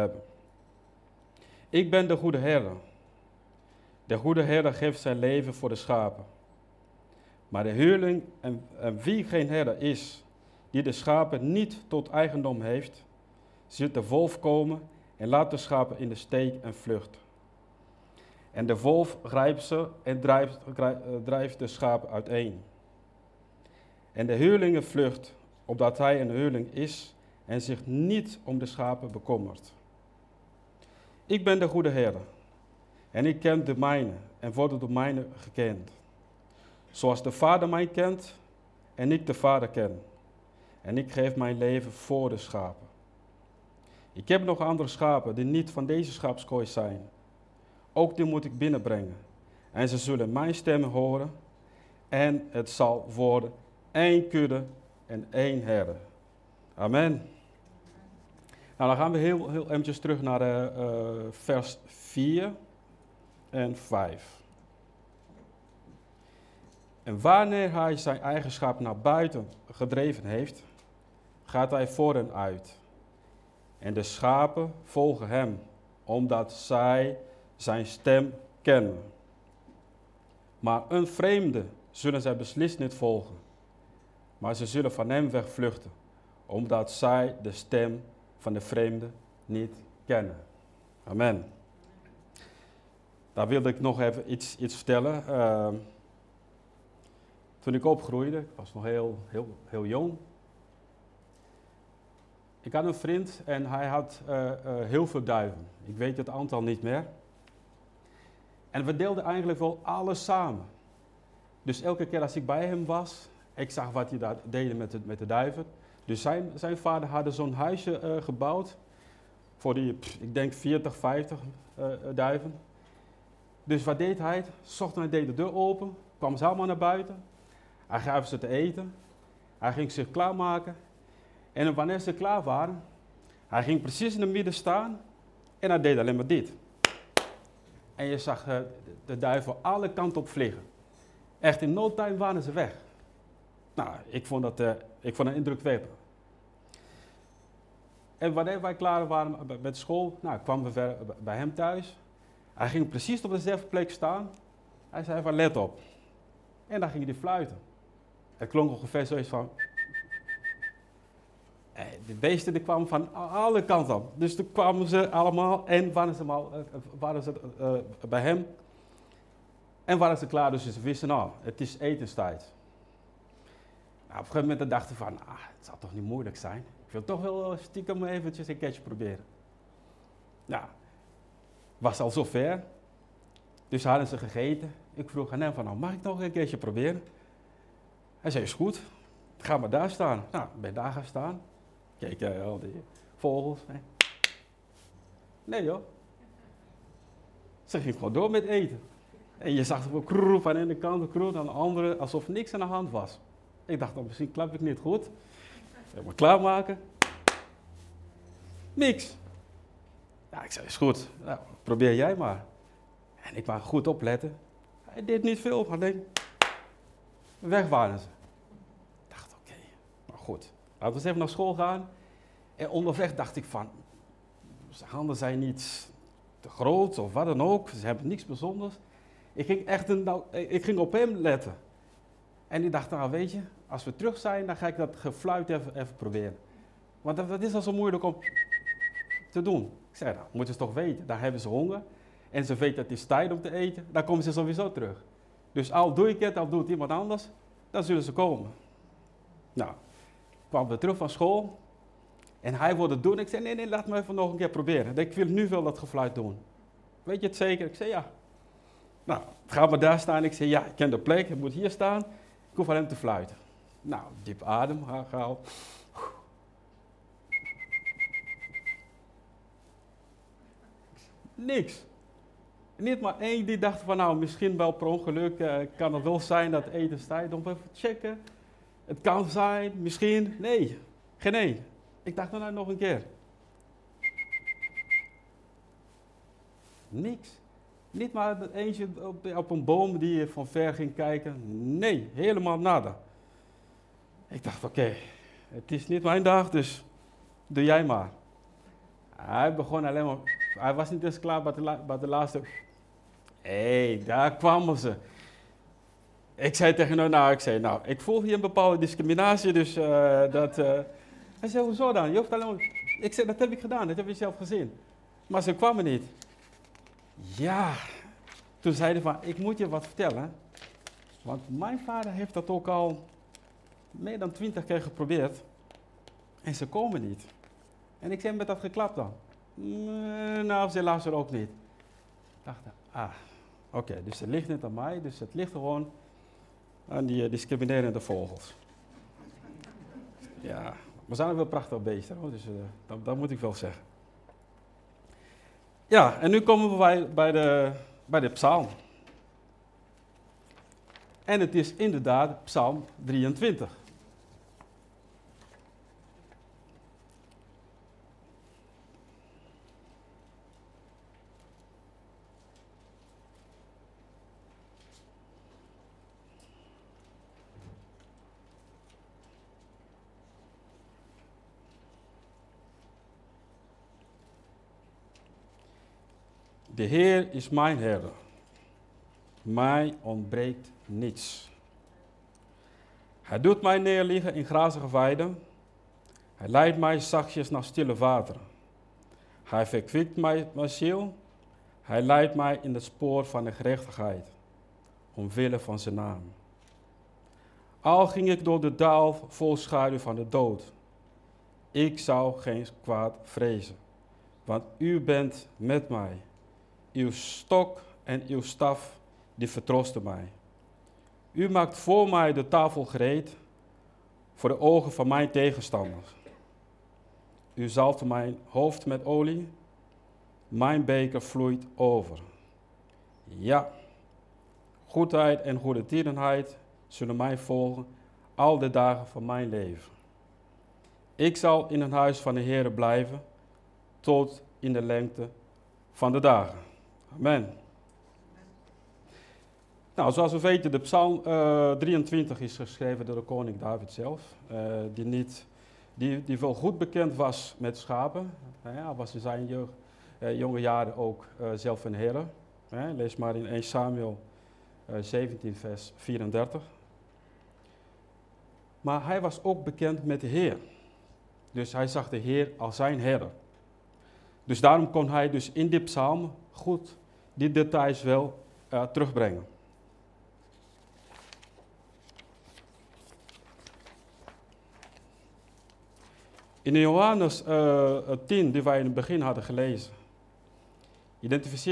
hebben. Ik ben de goede herder. De goede herder geeft zijn leven voor de schapen. Maar de huurling en wie geen herder is, die de schapen niet tot eigendom heeft, ziet de wolf komen en laat de schapen in de steek en vlucht. En de wolf grijpt ze en drijft de schapen uiteen. En de huurling vlucht, opdat hij een huurling is en zich niet om de schapen bekommert. Ik ben de goede herder, en ik ken de mijne en word door mijne gekend. Zoals de Vader mij kent en ik de Vader ken. En ik geef mijn leven voor de schapen. Ik heb nog andere schapen die niet van deze schaapskooi zijn. Ook die moet ik binnenbrengen. En ze zullen mijn stem horen. En het zal worden 1 kudde en 1 herder. Amen. Nou, dan gaan we heel eventjes terug naar vers 4 en 5. En wanneer hij zijn eigenschap naar buiten gedreven heeft, gaat hij voor hen uit. En de schapen volgen hem, omdat zij zijn stem kennen. Maar een vreemde zullen zij beslist niet volgen. Maar ze zullen van hem wegvluchten, omdat zij de stem van de vreemde niet kennen. Amen. Daar wilde ik nog even iets vertellen. Toen ik opgroeide, ik was nog heel jong. Ik had een vriend en hij had heel veel duiven. Ik weet het aantal niet meer. En we deelden eigenlijk wel alles samen. Dus elke keer als ik bij hem was, ik zag wat hij daar deed met de duiven. Dus zijn vader had zo'n huisje gebouwd voor die, ik denk 40, 50 duiven. Dus wat deed hij? 's Ochtends deed de deur open, kwam ze allemaal naar buiten. Hij gaf ze te eten. Hij ging zich klaarmaken. En wanneer ze klaar waren, hij ging precies in het midden staan en hij deed alleen maar dit. En je zag de duiven alle kanten op vliegen. Echt in no time waren ze weg. Nou, ik vond het indrukwekkend. En wanneer wij klaar waren met school, kwamen we bij hem thuis. Hij ging precies op dezelfde plek staan. Hij zei van let op. En dan ging hij fluiten. Het klonk ongeveer zoiets van. De beesten die kwamen van alle kanten op. Dus toen kwamen ze allemaal en waren ze bij hem. En waren ze klaar, dus ze wisten het is etenstijd. Nou, op een gegeven moment dachten we van, het zal toch niet moeilijk zijn. Ik wil toch wel stiekem eventjes een keertje proberen. Nou, was al zover. Dus hadden ze gegeten. Ik vroeg aan hem van, mag ik nog een keertje proberen? Hij zei, is goed. Ga maar daar staan. Nou, ik ben daar gaan staan. Kijk, al die vogels. Nee joh. Ze ging gewoon door met eten. En je zag er kroep aan de ene kant, kroep aan de andere, alsof niks aan de hand was. Ik dacht, misschien klap ik niet goed. Ik moet klaarmaken. Niks. Ja, ik zei, is goed. Nou, probeer jij maar. En ik wou goed opletten. Hij deed niet veel, maar denk, weg waren ze. Ik dacht, oké, maar goed. Laten we eens even naar school gaan. En onderweg dacht ik van, zijn handen zijn niet te groot of wat dan ook. Ze hebben niks bijzonders. Ik ging op hem letten. En ik dacht, weet je, als we terug zijn, dan ga ik dat gefluit even proberen. Want dat is al zo moeilijk om te doen. Ik zei, moeten ze toch weten, dan hebben ze honger. En ze weten dat het is tijd om te eten, dan komen ze sowieso terug. Dus al doe ik het, al doet iemand anders, dan zullen ze komen. Nou, kwamen we terug van school. En hij wilde het doen. Ik zei, nee, laat me even nog een keer proberen. Ik wil nu wel dat gefluit doen. Weet je het zeker? Ik zei, ja. Nou, ga maar daar staan. Ik zei, ja, ik ken de plek, ik moet hier staan. Ik hoef alleen te fluiten. Nou, diep adem, gehaald. Niks. Niet maar één die dacht van, misschien wel per ongeluk kan het wel zijn dat eten staat. Om even te checken. Het kan zijn, misschien. Nee, geen één. Ik dacht, nog een keer. Niks. Niet maar eentje op een boom die van ver ging kijken. Nee, helemaal nada. Ik dacht, oké, het is niet mijn dag, dus doe jij maar. Hij begon alleen maar, hij was niet eens klaar bij de laatste. Hé, daar kwamen ze. Ik zei tegen hem, ik voel hier een bepaalde discriminatie, dus dat... Hij zei, hoezo dan? Je hoeft alleen maar... Ik zei, dat heb ik gedaan, dat heb je zelf gezien. Maar ze kwamen niet. Ja, toen zei hij van, ik moet je wat vertellen. Want mijn vader heeft dat ook al meer dan 20 keer geprobeerd. En ze komen niet. En ik zei, met dat geklapt dan? Nou, ze luisteren ook niet. Ik dacht, oké, dus het ligt niet aan mij, dus het ligt gewoon aan die discriminerende vogels. Ja, we zijn wel prachtig beesten, hoor, dus dat moet ik wel zeggen. Ja, en nu komen we bij de psalm. En het is inderdaad psalm 23. De Heer is mijn herder. Mij ontbreekt niets. Hij doet mij neerliggen in grazige weiden. Hij leidt mij zachtjes naar stille wateren. Hij verkwikt mijn ziel. Hij leidt mij in het spoor van de gerechtigheid, omwille van zijn naam. Al ging ik door de dal vol schaduw van de dood, ik zou geen kwaad vrezen, want u bent met mij. Uw stok en uw staf, die vertrosten mij. U maakt voor mij de tafel gereed, voor de ogen van mijn tegenstanders. U zalft mijn hoofd met olie, mijn beker vloeit over. Ja, goedheid en goede tierenheid zullen mij volgen al de dagen van mijn leven. Ik zal in het huis van de Heere blijven tot in de lengte van de dagen. Amen. Nou, zoals we weten, de Psalm 23 is geschreven door de koning David zelf, die wel goed bekend was met schapen. Hij was in zijn jonge jaren ook zelf een herder. Lees maar in 1 Samuel 17, vers 34. Maar hij was ook bekend met de Heer. Dus hij zag de Heer als zijn herder. Dus daarom kon hij dus in dit psalm goed die details wel terugbrengen. In Johannes 10, die wij in het begin hadden gelezen, identificeert